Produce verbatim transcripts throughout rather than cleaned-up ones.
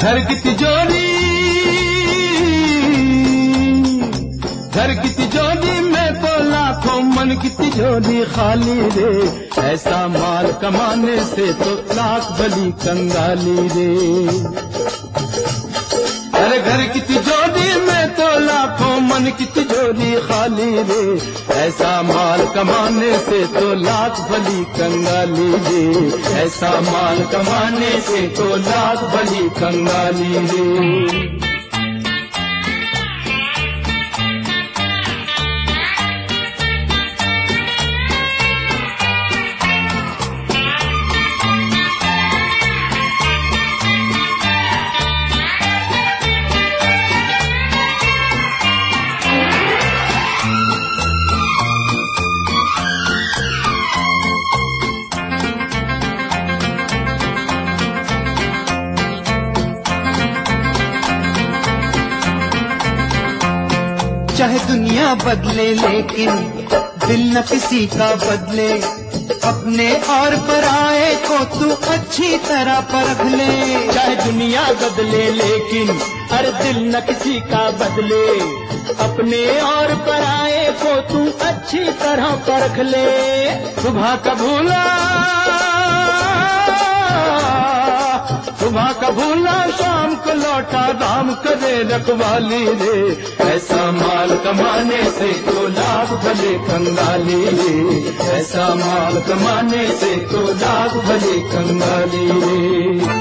घर की तिजोरी घर की तिजोरी में तो लाखों मन की तिजोरी खाली रे, ऐसा माल कमाने से तो लाख बली कंगाली रे। अरे घर की तिजोरी में तो लाखों मन की तिजोरी खाली रे, ऐसा माल कमाने से तो लाख बली कंगाली रे, ऐसा माल कमाने से तो लाख बली कंगाली रे। चाहे दुनिया बदले लेकिन दिल न किसी का बदले, अपने और पराए को तू अच्छी तरह परख ले। चाहे दुनिया बदले लेकिन अरे दिल न किसी का बदले, अपने और पराए को तू अच्छी तरह परख ले। सुबह का भूला सुबह का भूला शाम को लौटा राम करे रखवाली रे, ऐसा माल कमाने से तो लाख भले कंगाली रे, ऐसा माल कमाने से तो लाख भले कंगाली रे।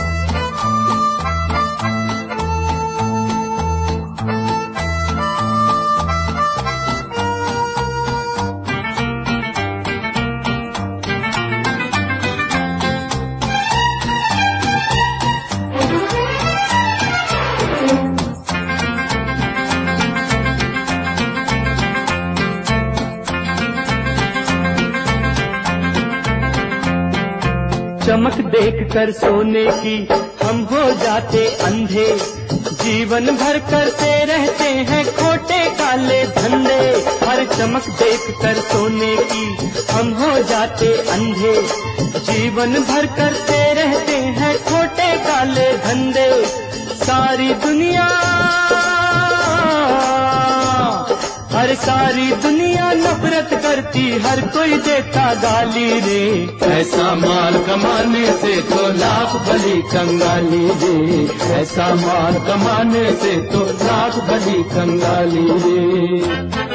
चमक देख कर सोने की हम हो जाते अंधे, जीवन भर करते रहते हैं खोटे काले धंधे। हर चमक देख कर सोने की हम हो जाते अंधे, जीवन भर करते रहते हैं खोटे काले धंधे। सारी दुनिया हर सारी दुनिया नफरत करती, हर कोई देता गाली रे, ऐसा माल कमाने से तो लाख भली कंगाली रे, ऐसा माल कमाने से तो लाख भली कंगाली रे।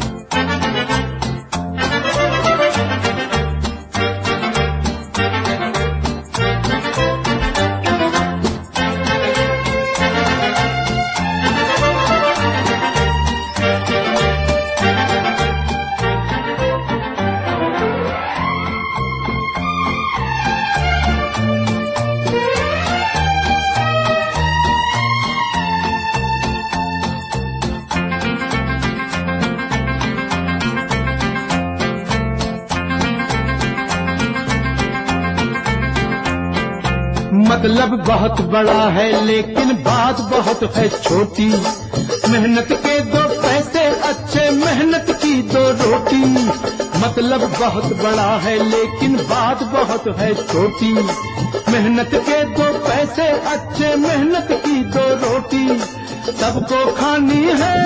मतलब बहुत बड़ा है लेकिन बात बहुत है छोटी, मेहनत के दो पैसे अच्छे मेहनत की दो रोटी। मतलब बहुत बड़ा है लेकिन बात बहुत है छोटी, मेहनत के दो पैसे अच्छे मेहनत की दो रोटी। सबको खानी है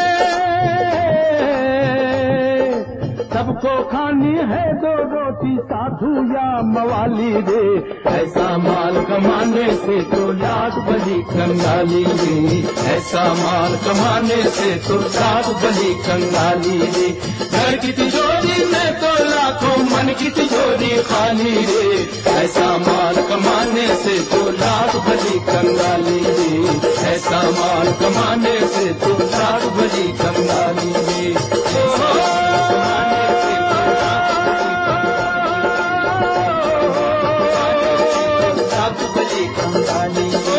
सबको खानी है दो रोटी, साधु या मवाली रे, ऐसा माल कमाने से तो लाख बली कंगाली रे, ऐसा माल कमाने से तो लाख बली कंगाली रे। घर की तिजोरी में तो लाखों मन की तिजोरी खाली रे, ऐसा माल कमाने से तो लाख बली कंगाली रे, ऐसा माल कमाने से तो लाख बली कंगाली रे। कंगाली